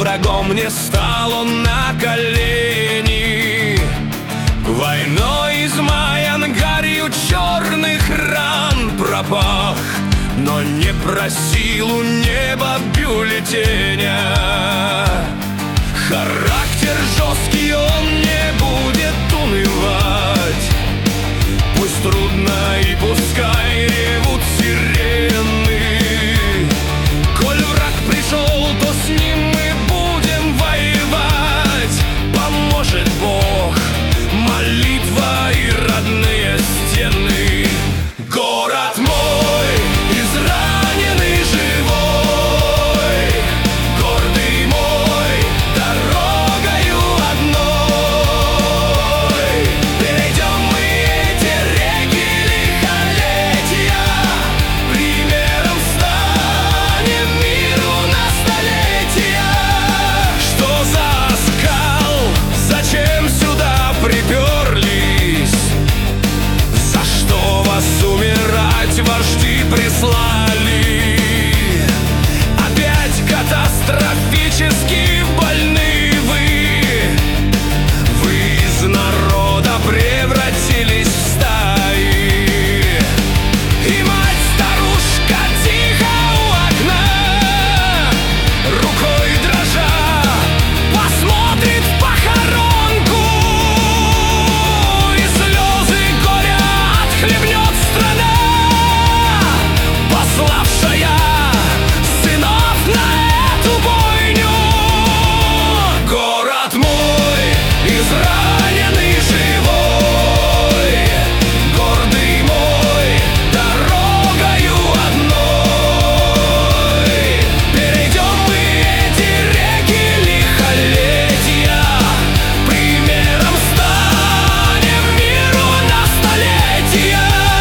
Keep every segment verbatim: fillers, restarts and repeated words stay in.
врагом не стал он на колени. Войной измаян, гарью черных ран пропах, но не просил у неба бюллетеня. Характер жесткий, он не будет унывать. Пусть трудно и пускай ревут сирены. Коль враг пришел, то с ним мы будем воевать. Поможет Бог, молитва и родные стены. Город мой, израненный живой, гордый мой, дорогою одной. Перейдем мы эти реки лихолетия, примером станем миру на столетия. Что за оскал? Зачем сюда приперлись? За что вас умирать вожди прислали? Опять катастрофически больны вы. Вы из народа превратились в стаи. И мать-старушка тихо у окна, рукой дрожа, посмотрит в похоронку, и слезы горя отхлебнет страна, пославшая сынов на эту бойню. Город мой, израненный живой, гордый мой, дорогою одной. Перейдем мы эти реки лихолетия, примером станем миру на столетия.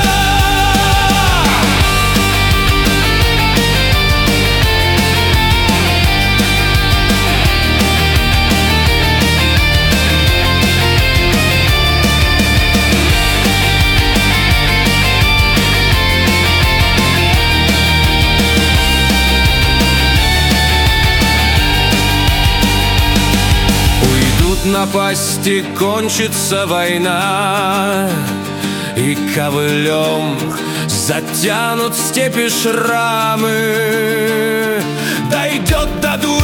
Уйдут напасти, кончится война, и ковылем затянут степи шрамы. Дойдет до дури